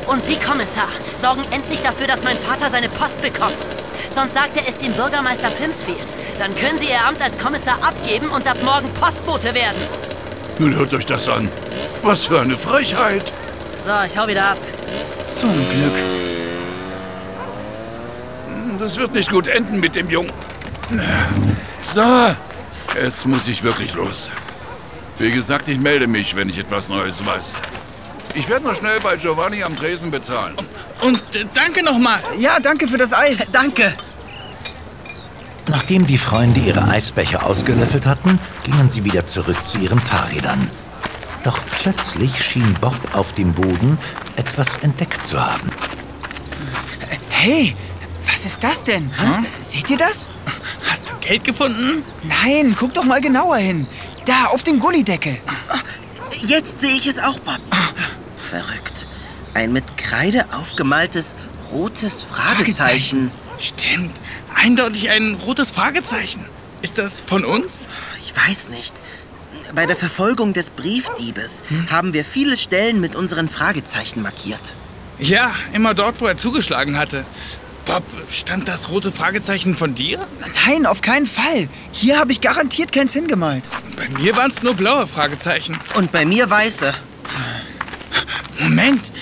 Und Sie, Kommissar, sorgen endlich dafür, dass mein Vater seine Post bekommt. Sonst sagt er es dem Bürgermeister Plimsfield. Dann können Sie Ihr Amt als Kommissar abgeben und ab morgen Postbote werden. Nun hört euch das an. Was für eine Frechheit. So, ich hau wieder ab. Zum Glück. Das wird nicht gut enden mit dem Jungen. So, jetzt muss ich wirklich los. Wie gesagt, ich melde mich, wenn ich etwas Neues weiß. Ich werde noch schnell bei Giovanni am Tresen bezahlen. Und danke nochmal. Ja, danke für das Eis. Danke. Nachdem die Freunde ihre Eisbecher ausgelöffelt hatten, gingen sie wieder zurück zu ihren Fahrrädern. Doch plötzlich schien Bob auf dem Boden etwas entdeckt zu haben. Hey, was ist das denn? Hm? Seht ihr das? Hast du Geld gefunden? Nein, guck doch mal genauer hin. Da, auf dem Gullideckel. Jetzt sehe ich es auch, Bob. Verrückt. Ein mit Kreide aufgemaltes rotes Fragezeichen. Stimmt. Eindeutig ein rotes Fragezeichen. Ist das von uns? Ich weiß nicht. Bei der Verfolgung des Briefdiebes haben wir viele Stellen mit unseren Fragezeichen markiert. Ja, immer dort, wo er zugeschlagen hatte. Bob, stand das rote Fragezeichen von dir? Nein, auf keinen Fall. Hier habe ich garantiert keins hingemalt. Bei mir waren es nur blaue Fragezeichen. Und bei mir weiße. Moment,